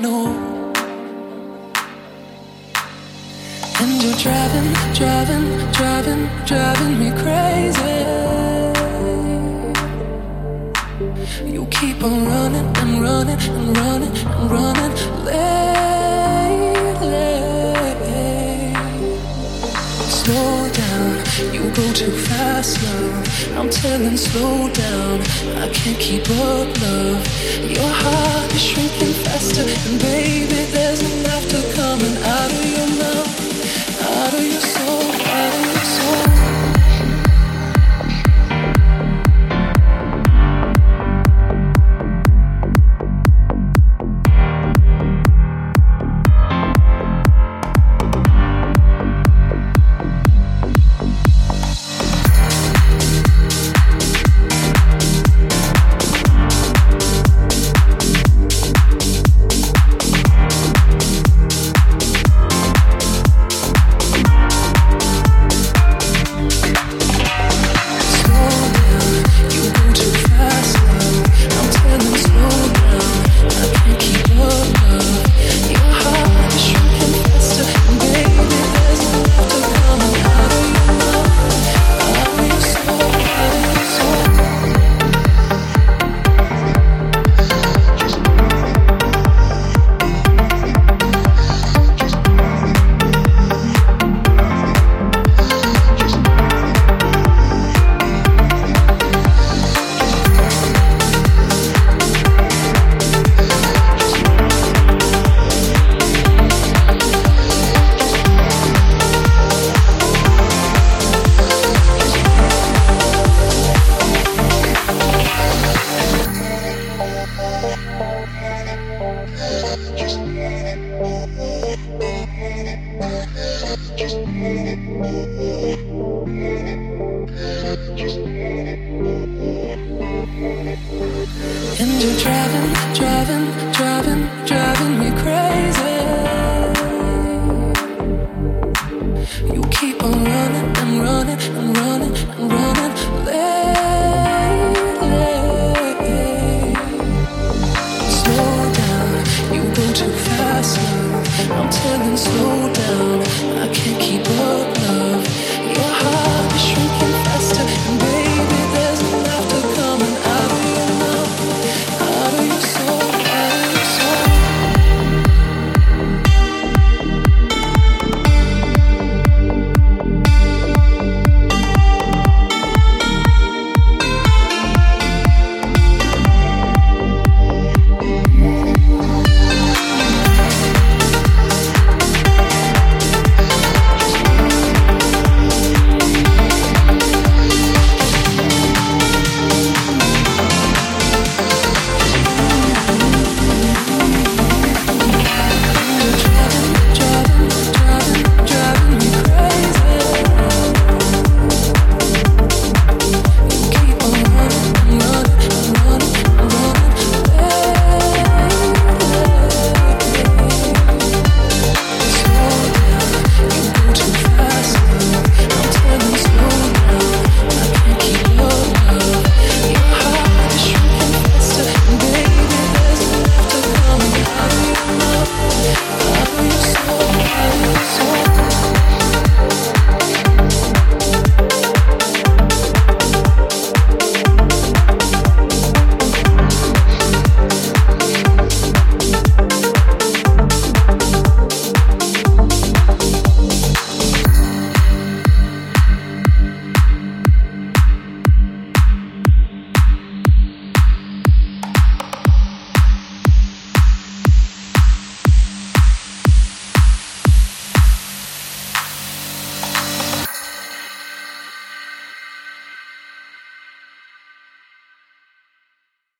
know. And you're driving me crazy. You keep on running and running and running and running lately. Slow down, you go too fast, love. I'm telling, slow down, I can't keep up, love. Your heart is shrinking faster, and baby, there's no laughter coming out of your mouth, out of your soul, out of your soul. And you're driving me crazy. You keep on running and running and running and running lately. Slow down, you go too fast, love. I'm telling, slow down, I can't keep up, love.